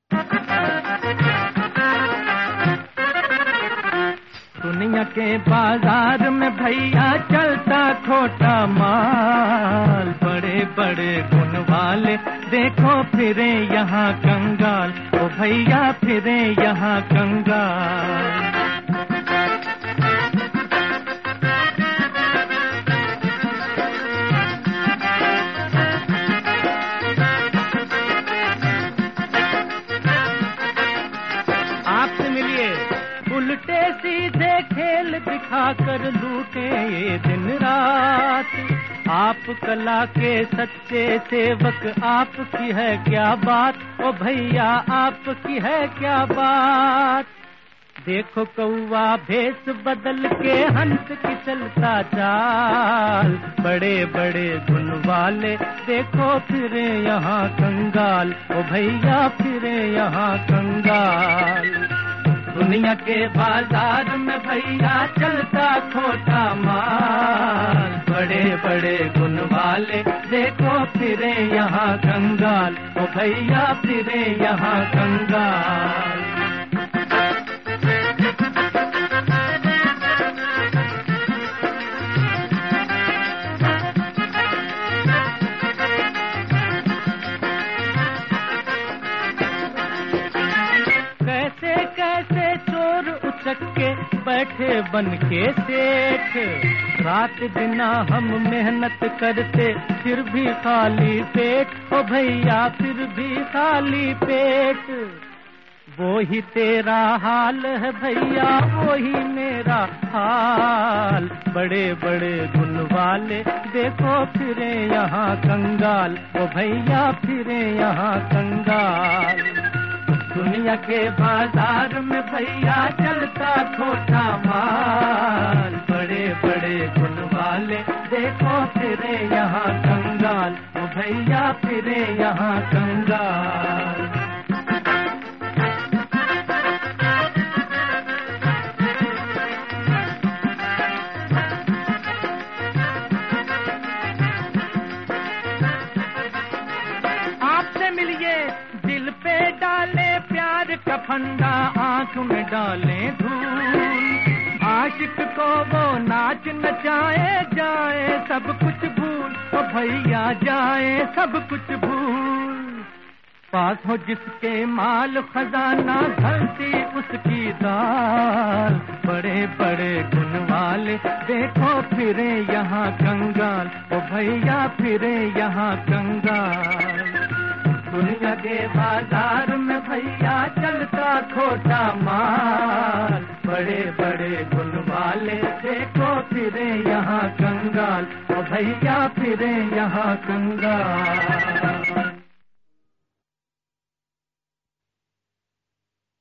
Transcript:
दुनिया के बाजार में भैया चलता खोटा माल, बड़े बड़े गुण वाले देखो फिरे यहाँ कंगाल, ओ भैया फिरे यहाँ कंगाल। आपसे मिलिए उल्टे सीधे खेल दिखाकर लूटे ये दिन रात, आप कला के सच्चे सेवक, आपकी है क्या बात, ओ भैया आपकी है क्या बात। देखो कौवा भेष बदल के हंस की चलता चाल, बड़े बड़े गुण वाले देखो फिरे यहाँ कंगाल, ओ भैया फिरे यहाँ कंगाल। दुनिया के बाजार में भैया चलता खोटा माल, बड़े बड़े गुण वाले देखो फिरे यहाँ कंगाल, ओ भैया फिरे यहाँ कंगाल। कैसे कैसे चोर उचक के बैठे बन के सेठ, रात दिन हम मेहनत करते फिर भी खाली पेट, ओ भैया फिर भी खाली पेट। वो ही तेरा हाल है भैया वो ही मेरा हाल, बड़े बड़े गुण वाले देखो फिरे यहाँ कंगाल, ओ भैया फिरे यहाँ कंगाल। दुनिया के बाजार में भैया चलता खोटा माल, बड़े बड़े गुण वाले देखो फिरे यहाँ कंगाल, ओ भैया फिरे यहाँ कंगाल। आपसे मिलिए दिल पे डाले प्यार का फंदा, आंख में डाले धूल, आशिक को वो नाच नचाए जाए सब कुछ भूल, ओ भैया जाए सब कुछ भूल। पास हो जिसके माल खजाना धरती उसकी दाल, बड़े बड़े गुण वाले देखो फिरे यहाँ कंगाल, ओ भैया फिरे यहाँ कंगाल। दुनिया के बाजार में भैया चलता खोटा माल, बड़े बड़े गुण वाले देखो फिरे यहाँ कंगाल, ओ भैया फिरे यहाँ कंगाल।